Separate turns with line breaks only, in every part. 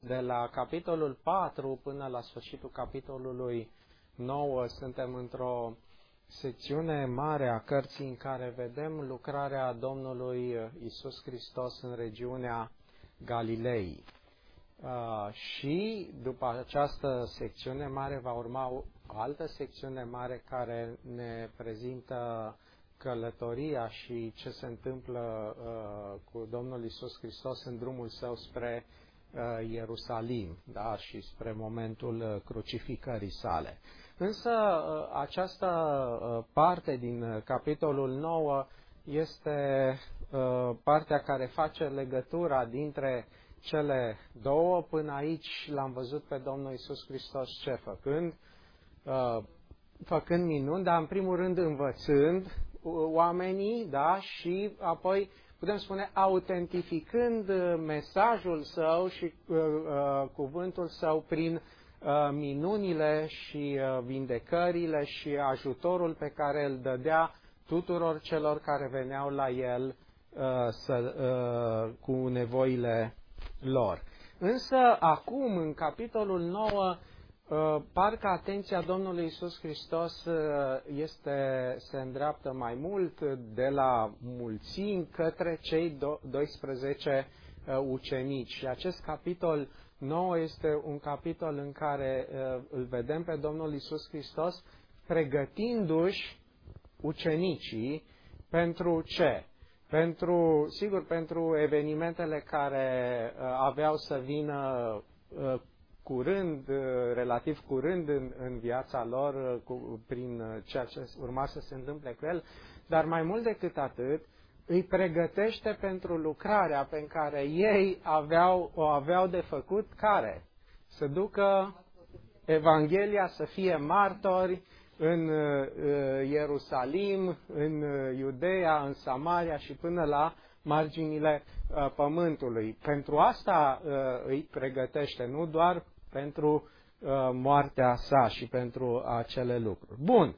de la capitolul 4 până la sfârșitul capitolului 9 suntem într-o secțiune mare a cărții în care vedem lucrarea Domnului Iisus Hristos în regiunea Galilei. Și după această secțiune mare va urma o altă secțiune mare care ne prezintă călătoria și ce se întâmplă cu Domnul Iisus Hristos în drumul său spre Ierusalim, da, și spre momentul crucificării sale. Însă această parte din capitolul 9 este partea care face legătura dintre cele două. Până aici l-am văzut pe Domnul Iisus Hristos ce făcând? Făcând minuni, dar în primul rând învățând oamenii, da, și apoi putem spune autentificând mesajul său și cuvântul său prin minunile și vindecările și ajutorul pe care îl dădea tuturor celor care veneau la el cu nevoile lor. Însă acum, în capitolul 9, parcă atenția Domnului Iisus Hristos se îndreaptă mai mult de la mulțimi către cei 12 ucenici. Și acest capitol 9 este un capitol în care îl vedem pe Domnul Iisus Hristos pregătindu-și ucenicii pentru ce? Pentru evenimentele care aveau să vină curând, relativ curând în viața lor, prin ceea ce urma să se întâmple cu el, dar mai mult decât atât, îi pregătește pentru lucrarea pe care ei o aveau de făcut, care? Să ducă Evanghelia, să fie martori în Ierusalim, în Iudeea, în Samaria și până la marginile pământului. Pentru asta îi pregătește, nu doar pentru moartea sa și pentru acele lucruri. Bun.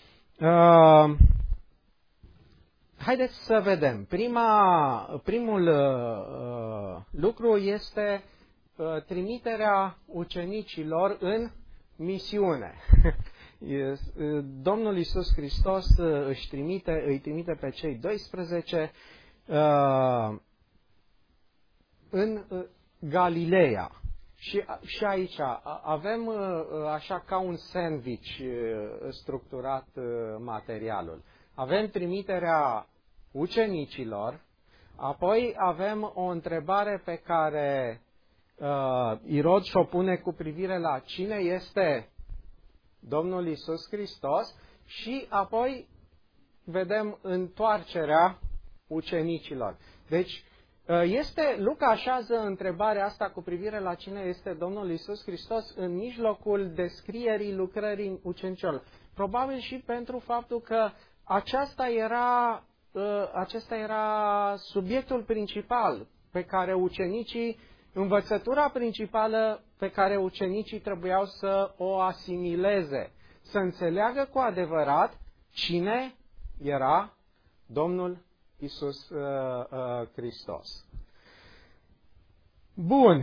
Haideți să vedem. Primul lucru este trimiterea ucenicilor în misiune. Domnul Iisus Hristos îi trimite pe cei 12 în Galileea. Și aici avem așa ca un sandwich structurat materialul. Avem trimiterea ucenicilor, apoi avem o întrebare pe care Irod și-o pune cu privire la cine este Domnul Iisus Hristos și apoi vedem întoarcerea ucenicilor. Deci, Luca așează întrebarea asta cu privire la cine este Domnul Iisus Hristos în mijlocul descrierii lucrării ucenicilor. Probabil și pentru faptul că acesta era subiectul principal pe care învățătura principală pe care ucenicii trebuiau să o asimileze, să înțeleagă cu adevărat cine era Domnul Iisus Hristos. Bun.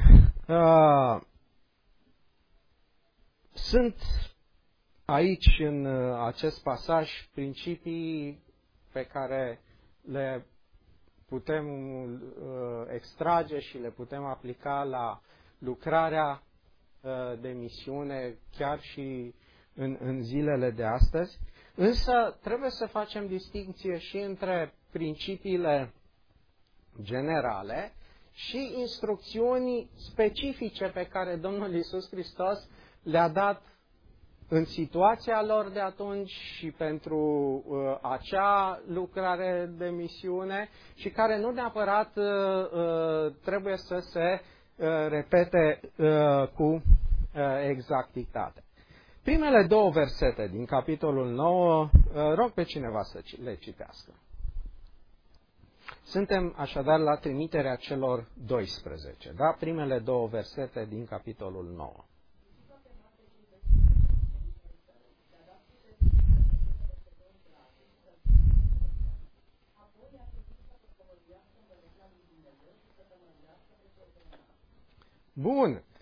Sunt aici în acest pasaj principii pe care le putem extrage și le putem aplica la lucrarea de misiune chiar și în zilele de astăzi. Însă trebuie să facem distincție și între principiile generale și instrucțiuni specifice pe care Domnul Iisus Hristos le-a dat în situația lor de atunci și pentru acea lucrare de misiune și care nu neapărat trebuie să se repete cu exactitate. Primele două versete din capitolul 9, rog pe cineva să le citească. Suntem așadar la trimiterea celor 12, da? Primele două versete din capitolul 9. Bun.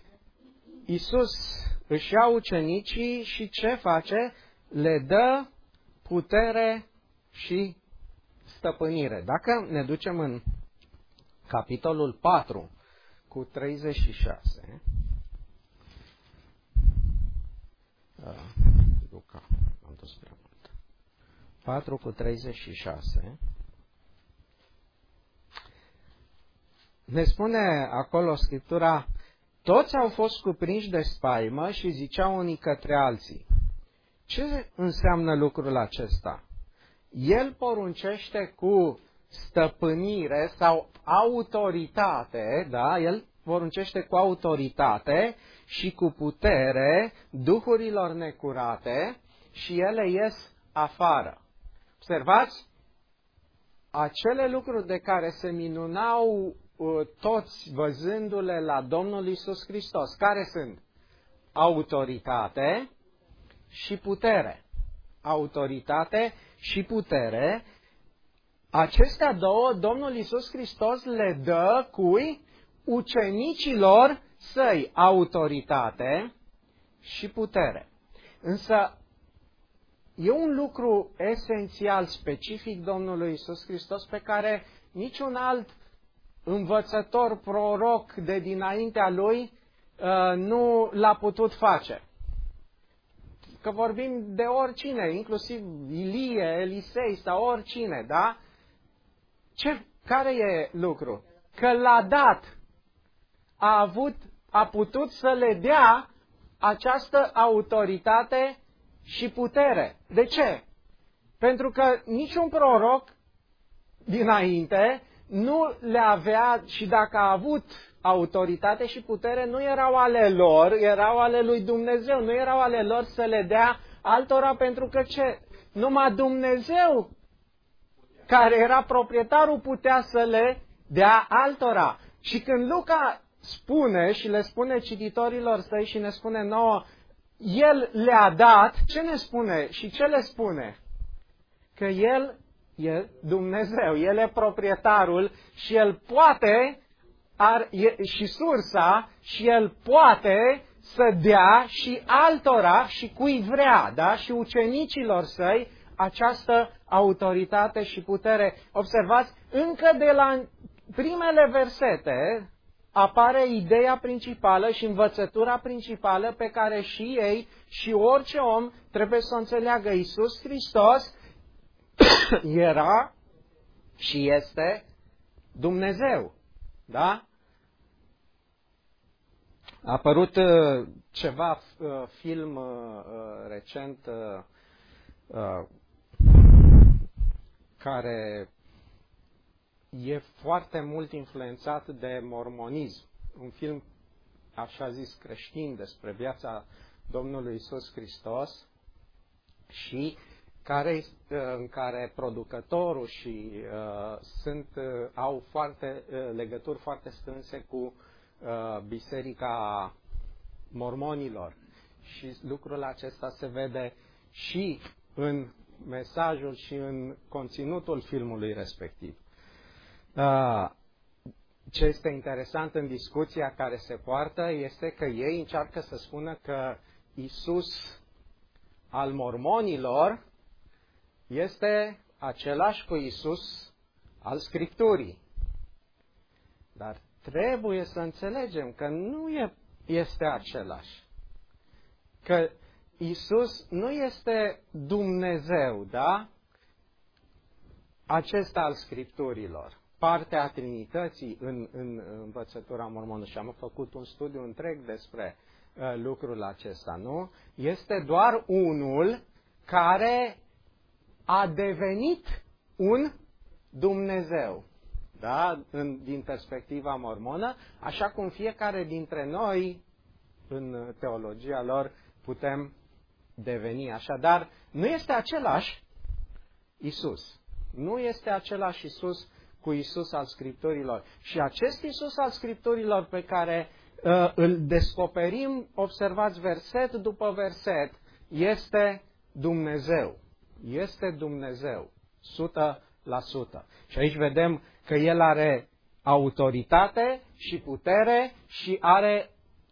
Iisus își ia ucenicii și ce face? Le dă putere și stăpânire. Dacă ne ducem în capitolul 4 cu 36, Luca, am dus prea mult. 4 cu 36, ne spune acolo Scriptura: toți au fost cuprinși de spaimă și ziceau unii către alții. Ce înseamnă lucrul acesta? El poruncește cu stăpânire sau autoritate, da? El poruncește cu autoritate și cu putere duhurilor necurate și ele ies afară. Observați? Acele lucruri de care se minunau toți văzându-le la Domnul Iisus Hristos, care sunt? Autoritate și putere. Autoritate și putere. Acestea două, Domnul Iisus Hristos le dă cui? Ucenicilor săi, autoritate și putere. Însă, e un lucru esențial, specific Domnului Iisus Hristos, pe care niciun alt învățător, proroc de dinaintea lui nu l-a putut face. Că vorbim de oricine, inclusiv Ilie, Elisei sau oricine, da? Care e lucru? Că l-a dat, a putut să le dea această autoritate și putere. De ce? Pentru că niciun proroc dinainte nu le avea, și dacă a avut autoritate și putere, nu erau ale lor, erau ale lui Dumnezeu, nu erau ale lor să le dea altora, pentru că ce? Numai Dumnezeu, care era proprietarul, putea să le dea altora. Și când Luca spune și le spune cititorilor săi și ne spune nouă, El le-a dat, ce ne spune și ce le spune? Că El e Dumnezeu, El e proprietarul și El poate, și sursa, și El poate să dea și altora și cui vrea, da? Și ucenicilor săi această autoritate și putere. Observați, încă de la primele versete apare ideea principală și învățătura principală pe care și ei și orice om trebuie să o înțeleagă. Iisus Hristos era și este Dumnezeu. Da? A apărut ceva film recent care e foarte mult influențat de mormonism. Un film, așa zis, creștin despre viața Domnului Iisus Hristos și în care producătorul și au legături foarte strânse cu biserica mormonilor. Și lucrul acesta se vede și în mesajul și în conținutul filmului respectiv. Ce este interesant în discuția care se poartă este că ei încearcă să spună că Iisus al mormonilor este același cu Iisus al Scripturii. Dar trebuie să înțelegem că nu este același. Că Iisus nu este Dumnezeu, da? Acesta al Scripturilor. Partea Trinității în învățătura mormonă, și am făcut un studiu întreg despre lucrul acesta, nu? Este doar unul care a devenit un Dumnezeu, da? Din perspectiva mormonă, așa cum fiecare dintre noi, în teologia lor, putem deveni. Așadar, nu este același Iisus. Nu este același Iisus cu Iisus al Scripturilor. Și acest Iisus al Scripturilor pe care îl descoperim, observați verset după verset, este Dumnezeu. Este Dumnezeu. 100%. Și aici vedem că El are autoritate și putere și are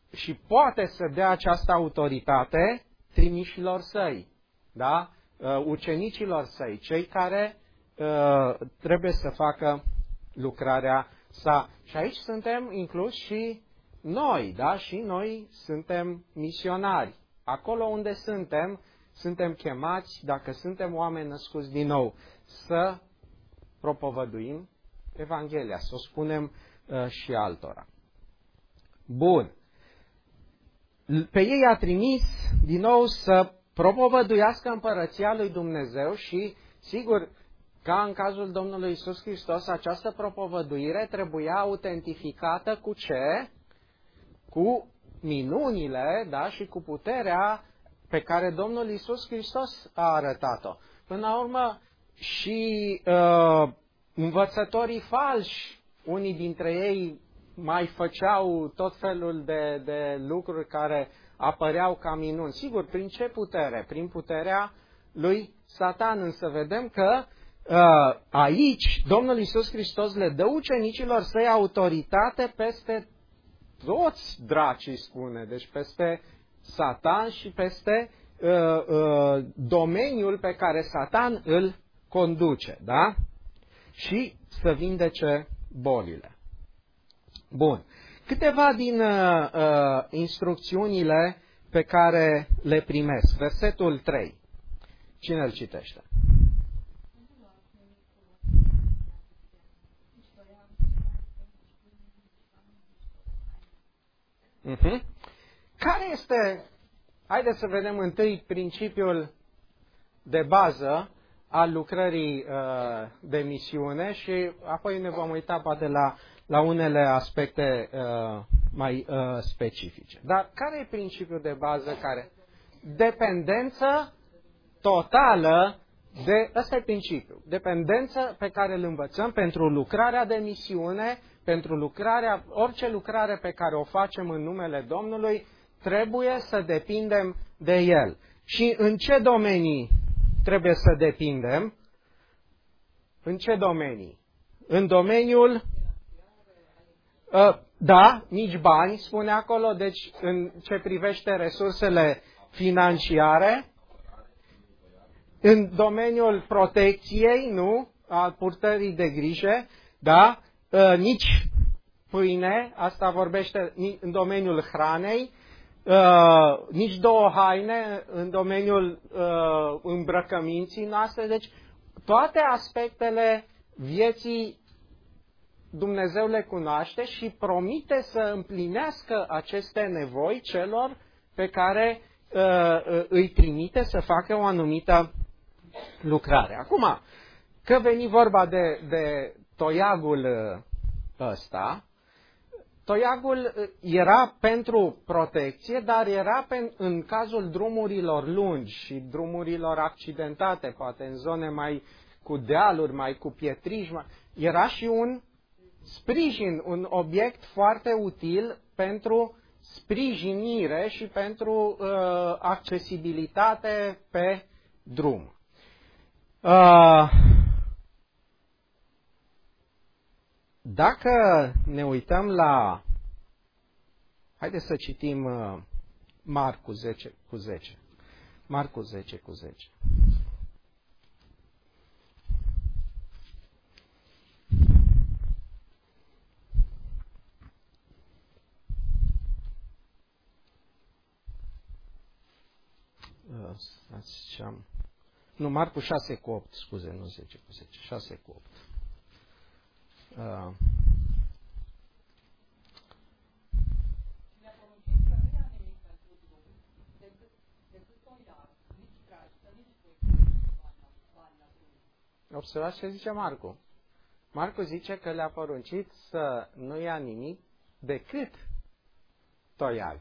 și poate să dea această autoritate trimișilor săi, da? Ucenicilor săi, cei care trebuie să facă lucrarea sa. Și aici suntem incluși și noi, da? Și noi suntem misionari. Acolo unde suntem chemați, dacă suntem oameni născuți din nou, să propovăduim Evanghelia, să o spunem și altora. Bun. Pe ei a trimis din nou să propovăduiască împărăția lui Dumnezeu și, sigur, ca în cazul Domnului Iisus Hristos, această propovăduire trebuia autentificată cu ce? Cu minunile, da? Și cu puterea pe care Domnul Iisus Hristos a arătat-o. Până la urmă, și învățătorii falși, unii dintre ei mai făceau tot felul de lucruri care apăreau ca minuni. Sigur, prin ce putere? Prin puterea lui Satan. Însă vedem că aici Domnul Iisus Hristos le dă ucenicilor săi autoritate peste toți dracii, spune, deci peste Satan și peste domeniul pe care Satan îl conduce, da? Și să vindece bolile. Bun. Câteva din instrucțiunile pe care le primesc. Versetul 3. Cine îl citește? Care este, haideți să vedem întâi principiul de bază al lucrării de misiune și apoi ne vom uita poate la unele aspecte mai specifice. Dar care e principiul de bază? Dependență totală ăsta e principiul. Dependență pe care îl învățăm pentru lucrarea de misiune, pentru orice lucrare pe care o facem în numele Domnului, trebuie să depindem de El. Și în ce domenii trebuie să depindem? În ce domenii? În domeniul da, nici bani, spune acolo, deci în ce privește resursele financiare, în domeniul protecției, nu, al purtării de grijă, da, nici pâine, asta vorbește în domeniul hranei, nici două haine în domeniul îmbrăcăminții noastre, deci toate aspectele vieții Dumnezeu le cunoaște și promite să împlinească aceste nevoi celor pe care îi trimite să facă o anumită lucrare. Acum, că veni vorba de toiagul ăsta, toiagul era pentru protecție, dar era în cazul drumurilor lungi și drumurilor accidentate, poate în zone mai cu dealuri, mai cu pietriș, era și un sprijin, un obiect foarte util pentru sprijinire și pentru accesibilitate pe drum. Dacă ne uităm la... Haideți să citim Marcu 10:10. Marcu 10:10. Nu, Marcu 6:8, scuze, nu 10:10, 6:8. Observați ce zice Marcu. Marcu zice că le-a poruncit să nu ia nimic decât toiag.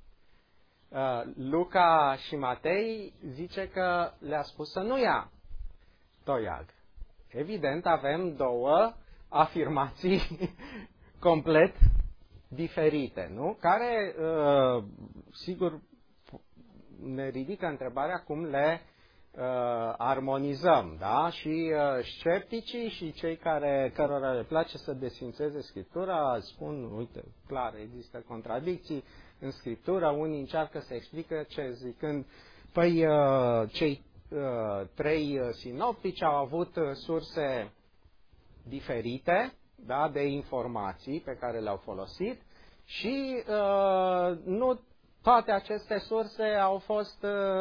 Luca și Matei zice că le-a spus să nu ia toiag. Evident, avem două afirmații complet diferite, nu? Care, sigur, ne ridică întrebarea cum le armonizăm, da? Și scepticii și cei cărora le place să desfințeze Scriptura spun, uite, clar, există contradicții, în Scriptură. Unii încearcă să explică ce zicând, păi cei trei sinoptici au avut surse diferite, da, de informații pe care le-au folosit și nu toate aceste surse au fost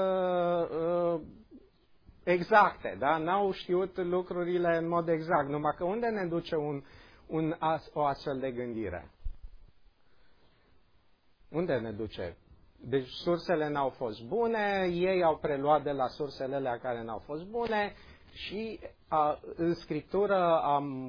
exacte, da? N-au știut lucrurile în mod exact, numai că unde ne duce o astfel de gândire? Unde ne duce? Deci sursele n-au fost bune, ei au preluat de la sursele alea care n-au fost bune și în Scriptură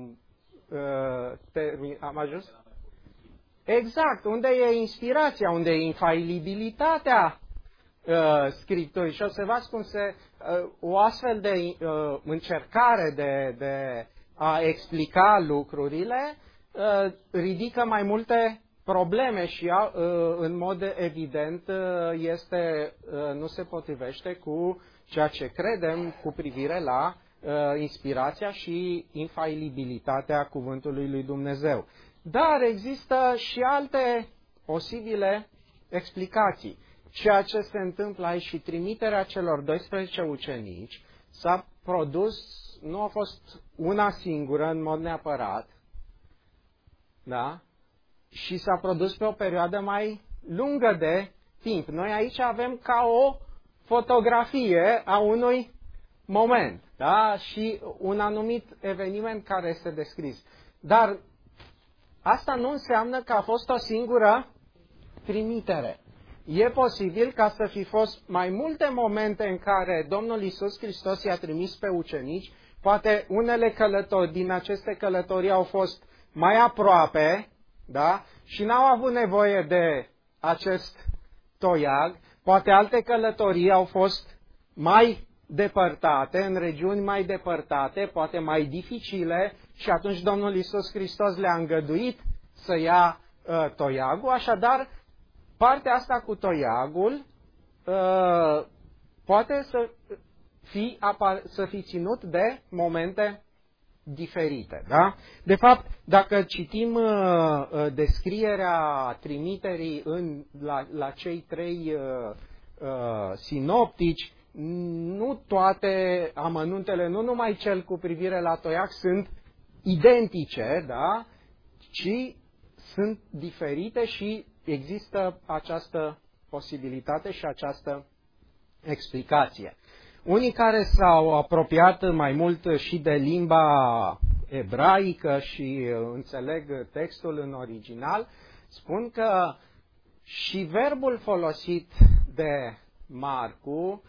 am ajuns? Exact, unde e inspirația, unde e infailibilitatea Scripturii. Și observați cum o astfel de încercare de a explica lucrurile ridică mai multe probleme și în mod evident nu se potrivește cu ceea ce credem cu privire la inspirația și infailibilitatea cuvântului lui Dumnezeu. Dar există și alte posibile explicații. Ceea ce se întâmplă aici și trimiterea celor 12 ucenici s-a produs, nu a fost una singură în mod neapărat, da? Și s-a produs pe o perioadă mai lungă de timp. Noi aici avem ca o fotografie a unui moment, da? Și un anumit eveniment care este descris. Dar asta nu înseamnă că a fost o singură trimitere. E posibil ca să fi fost mai multe momente în care Domnul Iisus Hristos i-a trimis pe ucenici, poate unele călătorii din aceste călătorii au fost mai aproape, da? Și n-au avut nevoie de acest toiag, poate alte călătorii au fost mai depărtate, în regiuni mai depărtate, poate mai dificile și atunci Domnul Iisus Hristos le-a îngăduit să ia toiagul, așadar partea asta cu toiagul poate să fi ținut de momente diferite. Da? De fapt, dacă citim descrierea trimiterii la cei trei sinoptici, nu toate amănuntele, nu numai cel cu privire la toiag, sunt identice, da? Ci sunt diferite și există această posibilitate și această explicație. Unii care s-au apropiat mai mult și de limba ebraică și înțeleg textul în original, spun că și verbul folosit de Marcu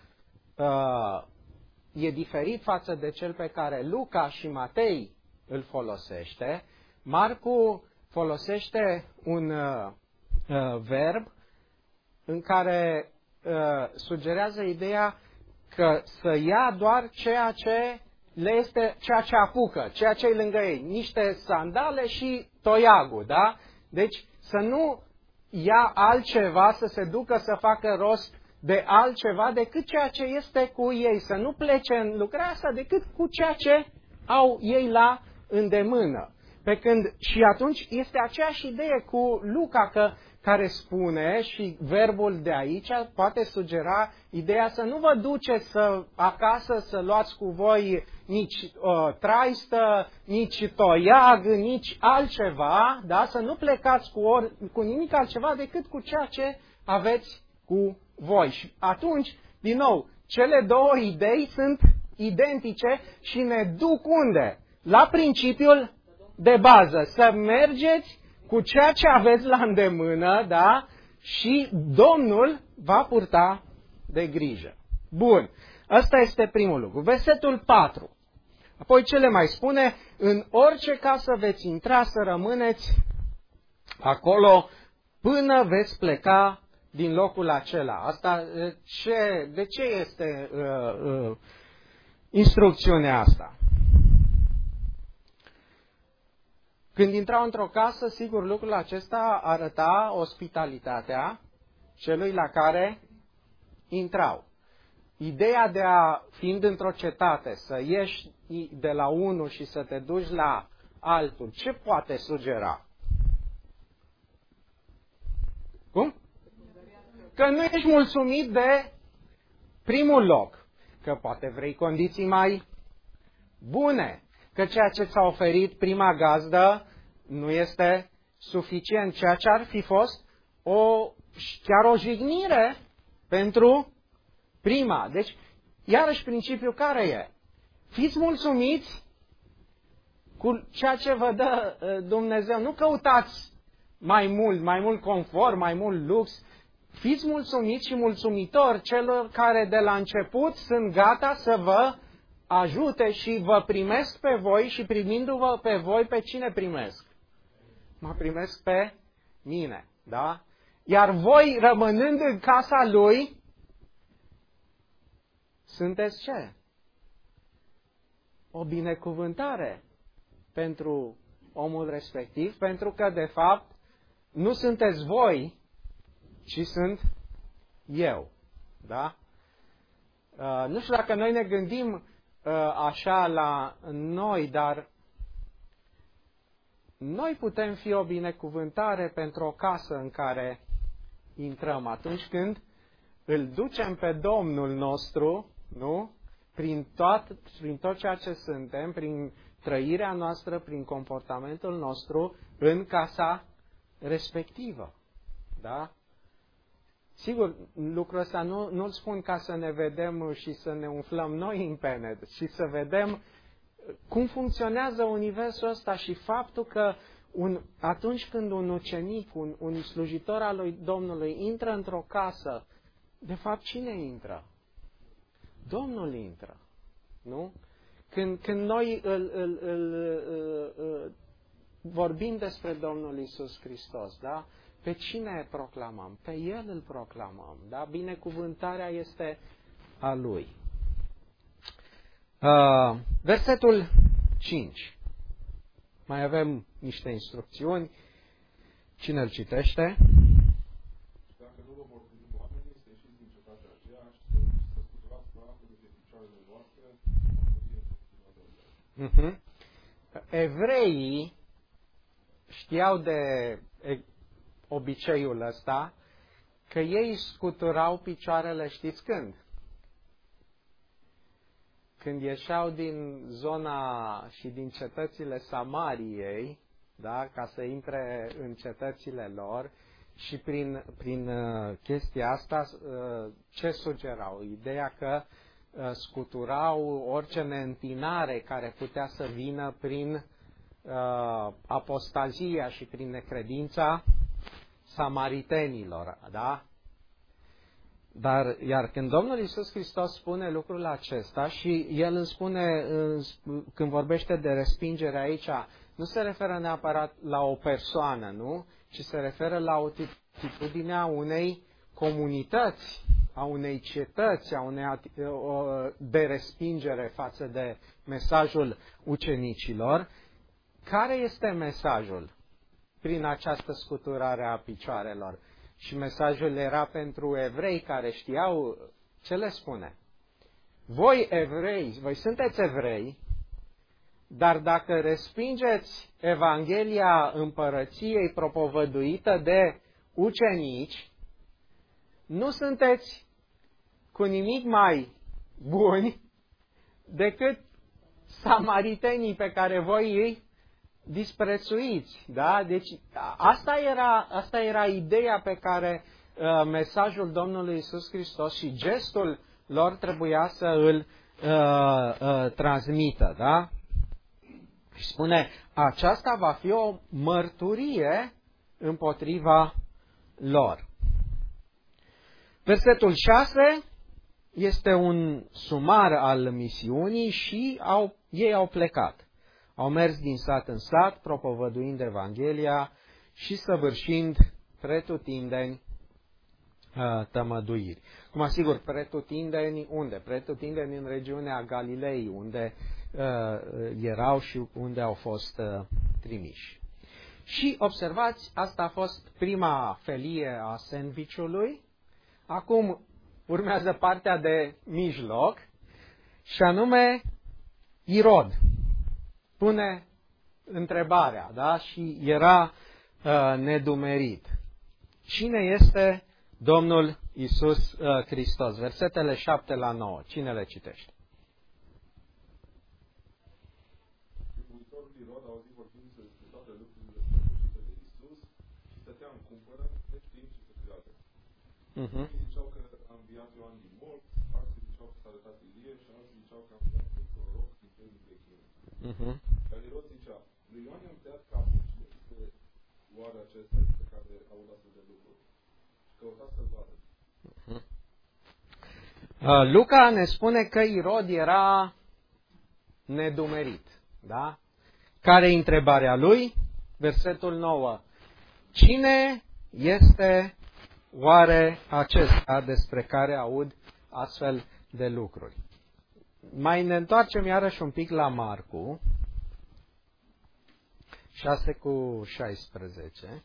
e diferit față de cel pe care Luca și Matei îl folosește. Marcu folosește un verb în care sugerează ideea că să ia doar ceea ce apucă, ceea ce e lângă ei, niște sandale și toiagul, da? Deci să nu ia altceva, să se ducă să facă rost de altceva decât ceea ce este cu ei, să nu plece în lucrarea asta decât cu ceea ce au ei la îndemână. Pe când și atunci este aceeași idee cu Luca care spune și verbul de aici poate sugera ideea să nu vă duceți acasă să luați cu voi nici traistă, nici toiag, nici altceva, da? Să nu plecați cu nimic altceva decât cu ceea ce aveți cu voi. Și atunci, din nou, cele două idei sunt identice și ne duc unde? La principiul de bază, să mergeți cu ceea ce aveți la îndemână, da? Și Domnul va purta de grijă. Bun, ăsta este primul lucru. Versetul 4. Apoi ce le mai spune? În orice casă veți intra să rămâneți acolo până veți pleca din locul acela. Asta de ce este instrucțiunea asta? Când intrau într-o casă, sigur, lucrul acesta arăta ospitalitatea celui la care intrau. Ideea de fiind într-o cetate, să ieși de la unul și să te duci la altul, ce poate sugera? Cum? că nu ești mulțumit de primul loc, că poate vrei condiții mai bune, că ceea ce ți-a oferit prima gazdă nu este suficient, ceea ce ar fi fost chiar o jignire pentru prima. Deci, iarăși principiul care e? Fiți mulțumiți cu ceea ce vă dă Dumnezeu. Nu căutați mai mult confort, mai mult lux. Fiți mulțumiți și mulțumitori celor care de la început sunt gata să vă ajute și vă primesc pe voi și primindu-vă pe voi, pe cine primesc? Mă primesc pe mine, da? Iar voi, rămânând în casa lui, sunteți ce? O binecuvântare pentru omul respectiv, pentru că, de fapt, nu sunteți voi, ci sunt eu. Da? Nu știu dacă noi ne gândim așa la noi, dar noi putem fi o binecuvântare pentru o casă în care intrăm atunci când îl ducem pe Domnul nostru, nu? Prin tot ceea ce suntem, prin trăirea noastră, prin comportamentul nostru, în casa respectivă. Da? Sigur, lucrul ăsta nu-l spun ca să ne vedem și să ne umflăm noi în pene, ci să vedem cum funcționează universul ăsta și faptul că atunci când un ucenic, un slujitor al lui Domnului intră într-o casă, de fapt cine intră? Domnul intră. Nu? Când noi vorbim despre Domnul Iisus Hristos, da? Pe cine proclamăm? Pe El îl proclamăm. Da? Binecuvântarea este a Lui. Versetul 5. Mai avem niște instrucțiuni. Cine îl citește?
Dacă nu vă vor primi oamenii, să ieșiți din cetatea aceea și să scuturați praful de pe picioarele voastre,
Evreii știau de obiceiul ăsta că ei scuturau picioarele, știți când? Când ieșeau din zona și din cetățile Samariei, da, ca să intre în cetățile lor, și prin chestia asta ce sugerau? Ideea că scuturau orice neîntinare care putea să vină prin apostazia și prin necredința samaritenilor, da? Iar când Domnul Iisus Hristos spune lucrul acesta și El îmi spune, când vorbește de respingere aici, nu se referă neapărat la o persoană, nu? Ci se referă la o atitudine a unei comunități, a unei cetăți, de respingere față de mesajul ucenicilor. Care este mesajul prin această scuturare a picioarelor? Și mesajul era pentru evrei care știau ce le spune. Voi evrei, voi sunteți evrei, dar dacă respingeți Evanghelia împărăției propovăduită de ucenici, nu sunteți cu nimic mai buni decât samaritenii pe care voi îi disprețuiți. Da? Deci asta era ideea pe care mesajul Domnului Iisus Hristos și gestul lor trebuia să îl transmită. Da? Și spune, aceasta va fi o mărturie împotriva lor. Versetul 6 este un sumar al misiunii și ei au plecat. Au mers din sat în sat, propovăduind Evanghelia și săvârșind pretutindeni tămăduiri. Cum asigur, pretutindeni unde? Pretutindeni în regiunea Galilei, unde erau și unde au fost trimiși. Și observați, asta a fost prima felie a sandwich-ului. Acum urmează partea de mijloc, și anume Irod pune întrebarea, da? Și era nedumerit. Cine este Domnul Iisus Hristos. Versetele 7 la 9. Cine le citește?
Buitorul Irod a auzit vorbindu-se despre toate lucrurile sfârșite de Iisus și stătea în cumpără, neștiind ce să creadă. Unii ziceau că a înviat Ioan din morți, alții ziceau că s-a arătat Ilie și alții ziceau că a înviat un proroc din timpul vechime. Dar Irod zicea, lui Ioan i-am tăiat capul, cine este oare acesta despre care aud astfel de lucruri? Și căuta să-l vadă.
Luca ne spune că Irod era nedumerit. Da? Care e întrebarea lui? Versetul 9. Cine este oare acesta despre care aud astfel de lucruri? Mai ne întoarcem iarăși un pic la Marcu, 6:16.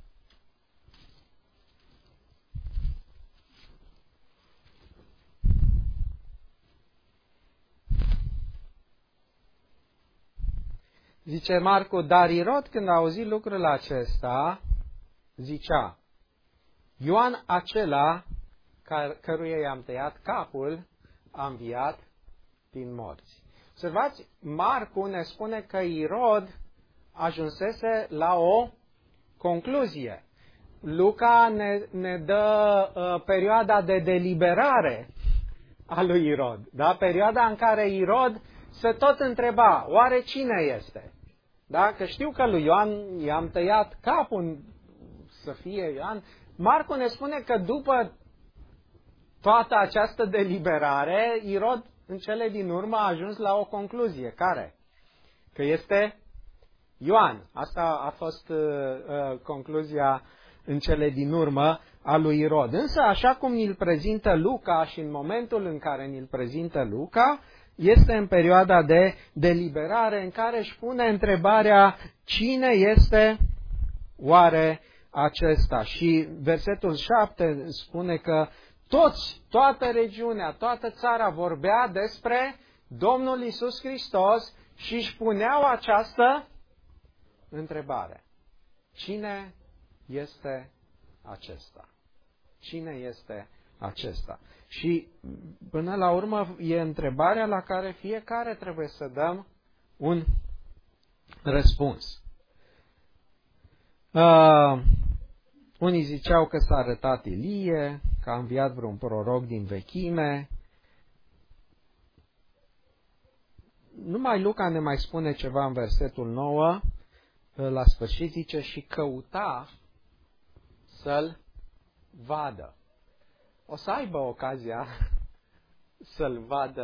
Zice Marcu, dar Irod, când a auzit lucrul acesta, zicea, Ioan acela căruia i-am tăiat capul, a înviat din morți. Observați, Marcu ne spune că Irod ajunsese la o concluzie. Luca ne dă perioada de deliberare a lui Irod. Da? Perioada în care Irod se tot întreba, oare cine este? Da? Că știu că lui Ioan i-am tăiat capul, să fie Ioan. Marcu ne spune că după toată această deliberare, Irod în cele din urmă a ajuns la o concluzie. Care? Că este Ioan. Asta a fost concluzia în cele din urmă a lui Irod. Însă, așa cum ni-l prezintă Luca și în momentul în care ni-l prezintă Luca, este în perioada de deliberare în care își pune întrebarea cine este oare acesta. Și versetul 7 spune că toată regiunea, toată țara vorbea despre Domnul Iisus Hristos și își puneau această întrebare. Cine este acesta? Cine este acesta? Și până la urmă e întrebarea la care fiecare trebuie să dăm un răspuns. Unii ziceau că s-a arătat Ilie, că a înviat vreun proroc din vechime. Numai Luca ne mai spune ceva în versetul 9, la sfârșit zice și căuta să-l vadă. O să aibă ocazia să-l vadă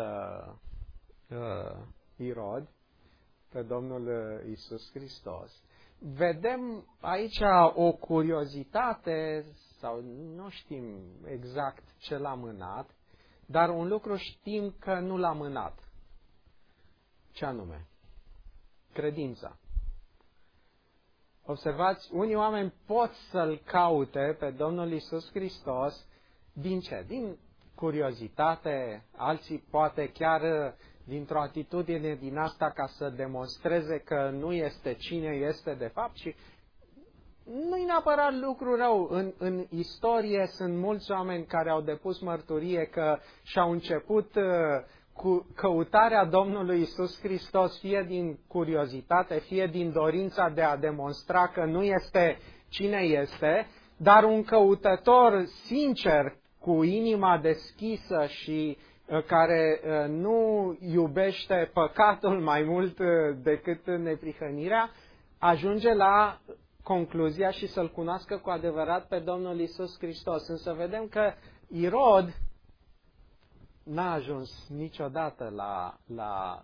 Irod pe Domnul Iisus Hristos. Vedem aici o curiozitate, sau nu știm exact ce l-a mânat, dar un lucru știm că nu l-a mânat. Ce anume? Credința. Observați, unii oameni pot să-L caute pe Domnul Iisus Hristos. Din ce? Din curiozitate, alții poate chiar dintr-o atitudine din asta ca să demonstreze că nu este cine este de fapt și nu-i neapărat lucru rău. În istorie sunt mulți oameni care au depus mărturie că și-au început cu căutarea Domnului Iisus Hristos, fie din curiozitate, fie din dorința de a demonstra că nu este cine este, dar un căutător sincer, cu inima deschisă și care nu iubește păcatul mai mult decât neprihănirea, ajunge la concluzia și să-L cunoască cu adevărat pe Domnul Iisus Hristos. Însă vedem că Irod n-a ajuns niciodată la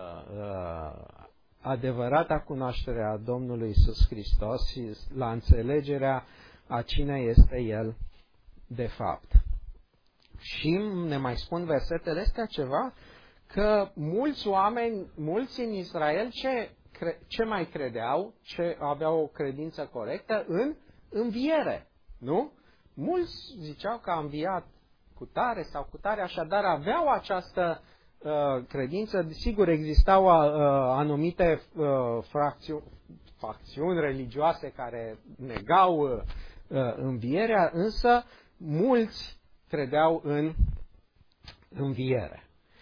adevărata cunoaștere a Domnului Iisus Hristos și la înțelegerea a cine este El de fapt. Și ne mai spun versetele astea ceva, că mulți oameni, mulți în Israel, ce mai credeau, ce aveau o credință corectă în înviere, nu? Mulți ziceau că a înviat cu tare sau cu tare, așadar aveau această credință. Sigur, existau anumite facțiuni religioase care negau învierea, însă mulți credeau în înviere.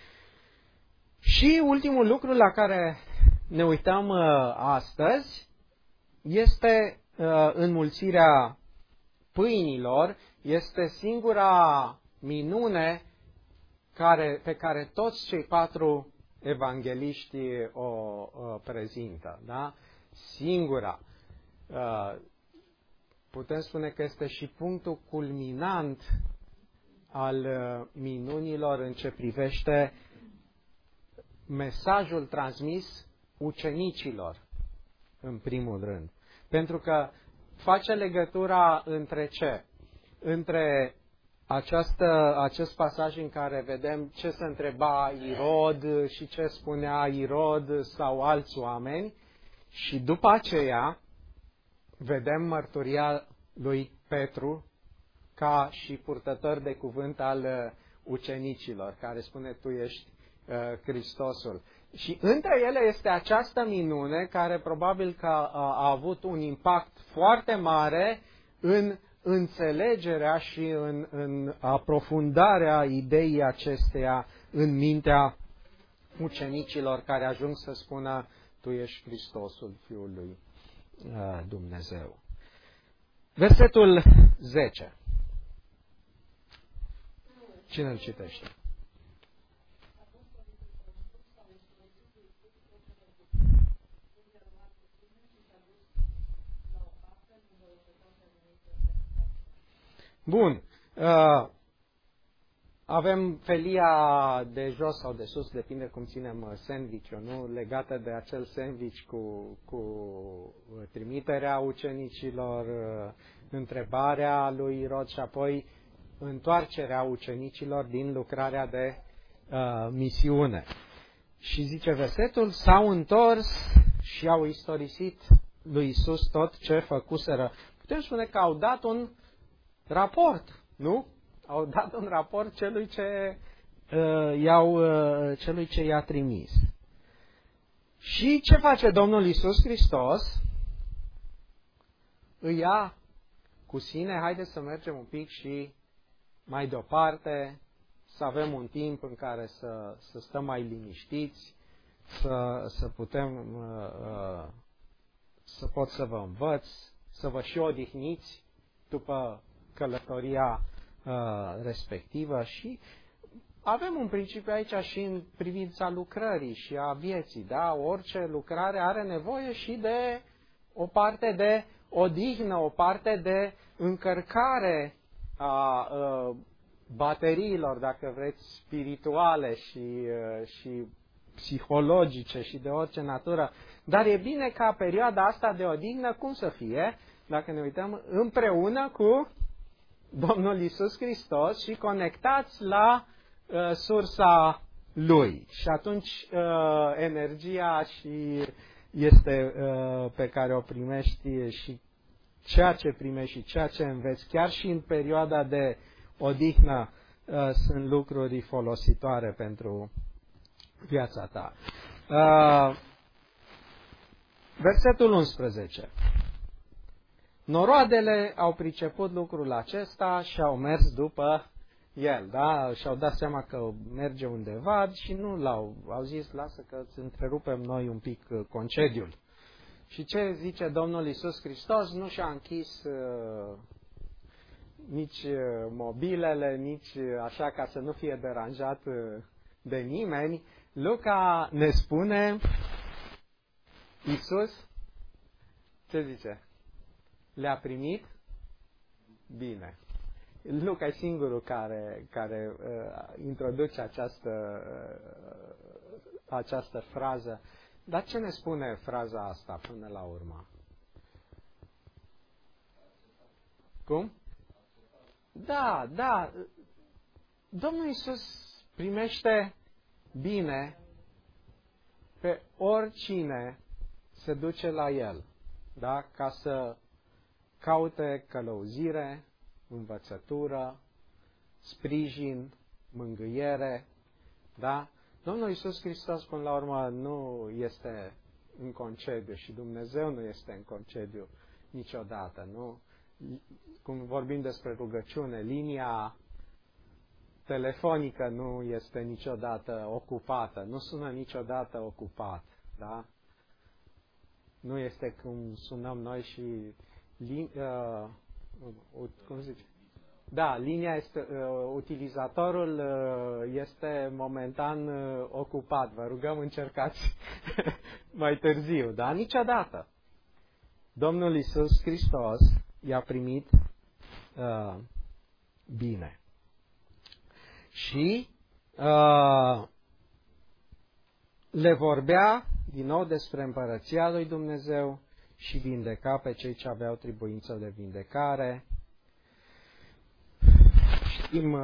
Și ultimul lucru la care ne uităm astăzi este înmulțirea pâinilor. Este singura minune pe care toți cei 4 evangeliști o prezintă. Da? Singura. Putem spune că este și punctul culminant al minunilor în ce privește mesajul transmis ucenicilor, în primul rând. Pentru că face legătura între ce? Între acest pasaj în care vedem ce se întreba Irod și ce spunea Irod sau alți oameni și după aceea vedem mărturia lui Petru ca și purtător de cuvânt al ucenicilor, care spune tu ești Hristosul. Și între ele este această minune care probabil că a avut un impact foarte mare în înțelegerea și în aprofundarea ideii acesteia în mintea ucenicilor care ajung să spună tu ești Hristosul, Fiul lui Dumnezeu. Versetul 10. Cine îl citește? Bun. Avem felia de jos sau de sus, depinde cum ținem sandwich-ul, nu? Legată de acel sandwich cu trimiterea ucenicilor, întrebarea lui Irod și apoi întoarcerea ucenicilor din lucrarea de misiune. Și zice versetul, s-au întors și au istorisit lui Iisus tot ce făcuseră. Putem spune că au dat un raport, nu? Au dat un raport celui ce i-a trimis. Și ce face Domnul Iisus Hristos? Îi ia cu sine, haideți să mergem un pic și mai departe, să avem un timp în care să stăm mai liniștiți, să putem, să pot să vă învăț, să vă și odihniți după călătoria respectivă și avem un principiu aici și în privința lucrării și a vieții, da? Orice lucrare are nevoie și de o parte de odihnă, o parte de încărcare a bateriilor, dacă vreți, spirituale și psihologice și de orice natură. Dar e bine ca perioada asta de odihnă cum să fie, dacă ne uităm, împreună cu Domnul Iisus Hristos și conectați la sursa Lui. Și atunci energia este pe care o primești și ceea ce primești și ceea ce înveți, chiar și în perioada de odihnă, sunt lucruri folositoare pentru viața ta. Versetul 11. Noroadele au priceput lucrul acesta și au mers după el, da? Și-au dat seama că merge undeva și nu au zis, lasă că îți întrerupem noi un pic concediul. Și ce zice Domnul Iisus Hristos? Nu și-a închis nici mobilele, nici așa ca să nu fie deranjat de nimeni. Luca ne spune, Iisus, ce zice? Le-a primit bine. Luca e singurul care introduce această frază. Dar ce ne spune fraza asta până la urmă? Cum? Da. Domnul Iisus primește bine pe oricine se duce la El, da? Ca să caute călăuzire, învățătură, sprijin, mângâiere, da? Domnul Iisus Hristos, până la urmă, nu este în concediu și Dumnezeu nu este în concediu niciodată, nu? cum vorbim despre rugăciune, linia telefonică nu este niciodată ocupată, nu sună niciodată ocupat, da? Nu este cum sunăm noi și cum zice? Da, linia este, utilizatorul este momentan ocupat. Vă rugăm, încercați mai târziu, da? Niciodată. Domnul Iisus Hristos i-a primit bine. Și le vorbea din nou despre împărăția lui Dumnezeu și vindeca pe cei ce aveau trebuință de vindecare. Știm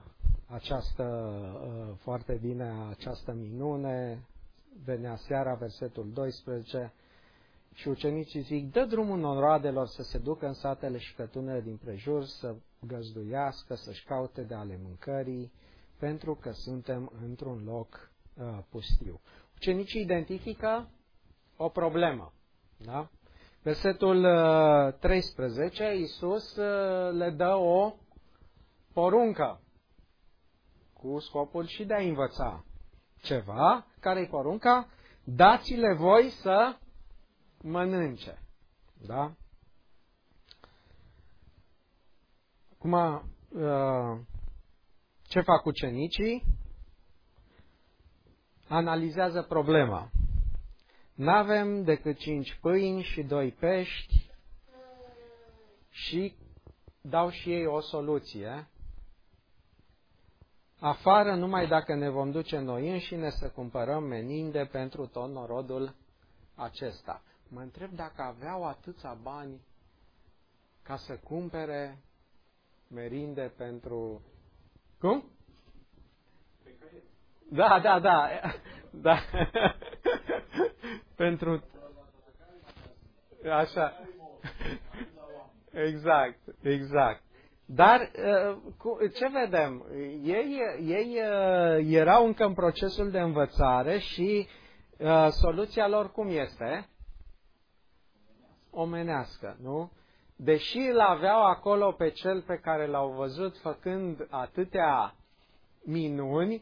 foarte bine această minune. Venea seara, versetul 12, și ucenicii zic: dă drumul noroadelor să se ducă în satele și cătunele din prejur, să găzduiască, să-și caute de ale mâncării, pentru că suntem într-un loc pustiu. Ucenicii identifică o problemă. Da? Versetul 13, Iisus le dă o poruncă cu scopul și de a învăța ceva. Care-i porunca? Dați-le voi să mănânce. Da? Acum, ce fac ucenicii? Analizează problema. N-avem decât 5 pâini și 2 pești și dau și ei o soluție. Afară numai dacă ne vom duce noi înșine să cumpărăm meninde pentru tot norodul acesta. Mă întreb dacă aveau atâția bani ca să cumpere merinde pentru... Cum? Da. Da. Pentru... Așa. Exact. Dar ce vedem? Ei erau încă în procesul de învățare și soluția lor cum este? Omenească, nu? Deși îl aveau acolo pe cel pe care l-au văzut făcând atâtea minuni,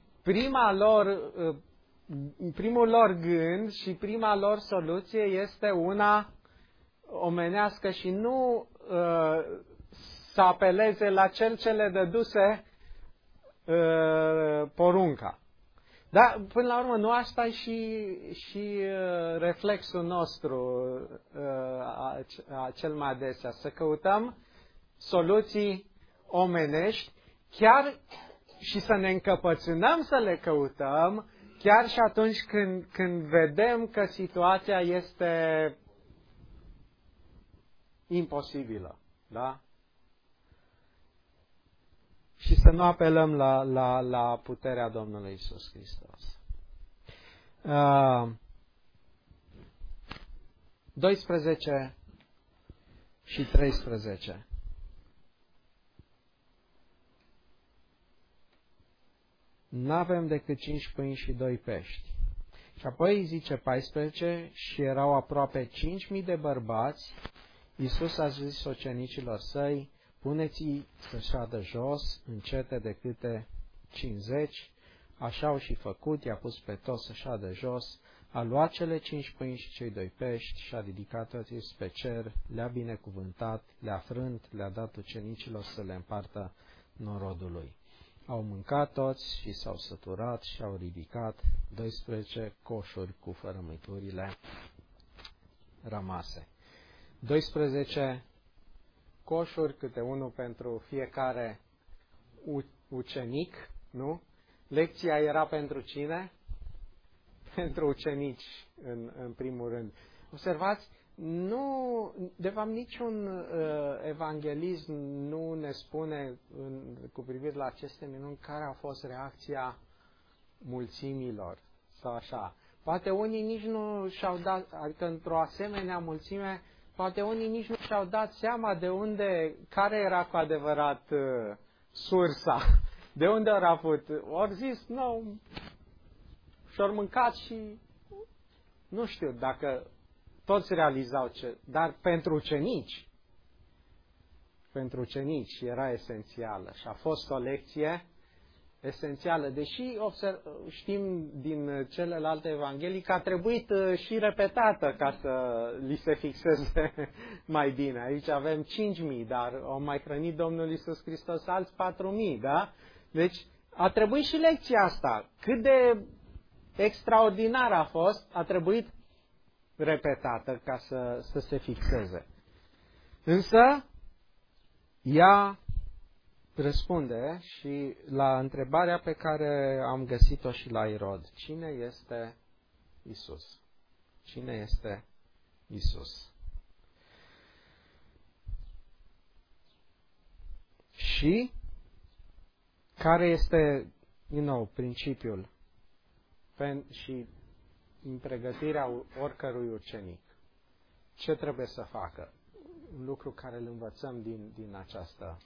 primul lor gând și prima lor soluție este una omenească și nu să apeleze la cel ce le dăduse porunca. Dar, până la urmă, nu asta e și reflexul nostru cel mai adesea, să căutăm soluții omenești, chiar și să ne încăpățânăm să le căutăm, chiar și atunci când vedem că situația este imposibilă. Da? Și să nu apelăm la puterea Domnului Iisus Hristos. 12 și 13. N-avem decât 5 pâini și 2 pești. Și apoi zice 14, și erau aproape 5.000 de bărbați. Iisus a zis ucenicilor săi: puneți-i să șadă jos, încete de câte 50. Așa au și făcut, i-a pus pe toți să șadă jos, a luat cele 5 pâini și cei 2 pești și a ridicat toți pe cer, le-a binecuvântat, le-a frânt, le-a dat ucenicilor să le împartă norodului. Au mâncat toți și s-au săturat și au ridicat 12 coșuri cu fărâmiturile rămase. 12 coșuri, câte unul pentru fiecare ucenic, nu? Lecția era pentru cine? Pentru ucenici, în primul rând. Observați, de fapt niciun evanghelist nu ne spune cu privire la aceste minuni care a fost reacția mulțimilor sau așa. Poate unii nici nu și-au dat, adică într-o asemenea mulțime, poate unii nici nu și-au dat seama care era cu adevărat sursa, de unde au avut. Ori zis, nu, și-au mâncat și nu știu dacă toți realizau dar pentru ucenici pentru ucenici era esențială și a fost o lecție esențială, deși știm din celelalte evanghelii că a trebuit și repetată ca să li se fixeze mai bine. Aici avem 5.000, dar au mai hrănit Domnul Iisus Hristos alți 4.000, da? Deci a trebuit și lecția asta. Cât de extraordinară a fost, a trebuit repetată ca să se fixeze. Însă, ea răspunde și la întrebarea pe care am găsit-o și la Irod. Cine este Isus? Cine este Isus? Și care este, principiul și în pregătirea oricărui ucenic? Ce trebuie să facă? Un lucru care îl învățăm din această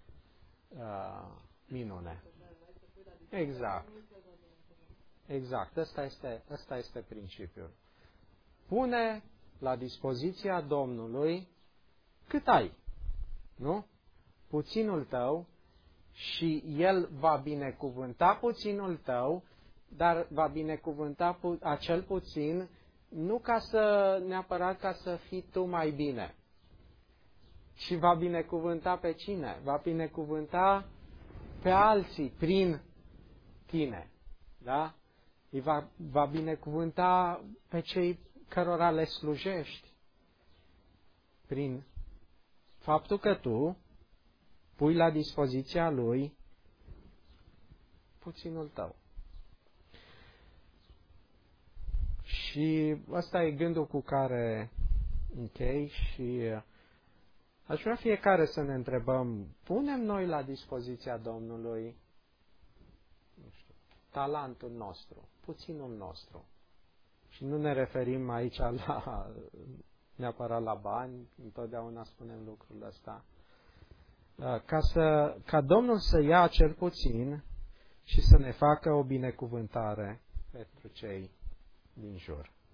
minune. Exact. Exact. Ăsta este principiul. Pune la dispoziția Domnului cât ai. Nu? Puținul tău și El va binecuvânta puținul tău, dar va binecuvânta acel puțin nu neapărat ca să fii tu mai bine. Și va binecuvânta pe cine? Va binecuvânta pe alții prin tine. Da? Îi va binecuvânta pe cei cărora le slujești. Prin faptul că tu pui la dispoziția Lui puținul tău. Și ăsta e gândul cu care închei și aș vrea fiecare să ne întrebăm, punem noi la dispoziția Domnului, talentul nostru, puținul nostru. Și nu ne referim aici neapărat la bani, întotdeauna spunem lucrul ăsta. Ca Domnul să ia acel puțin și să ne facă o binecuvântare pentru cei din jur.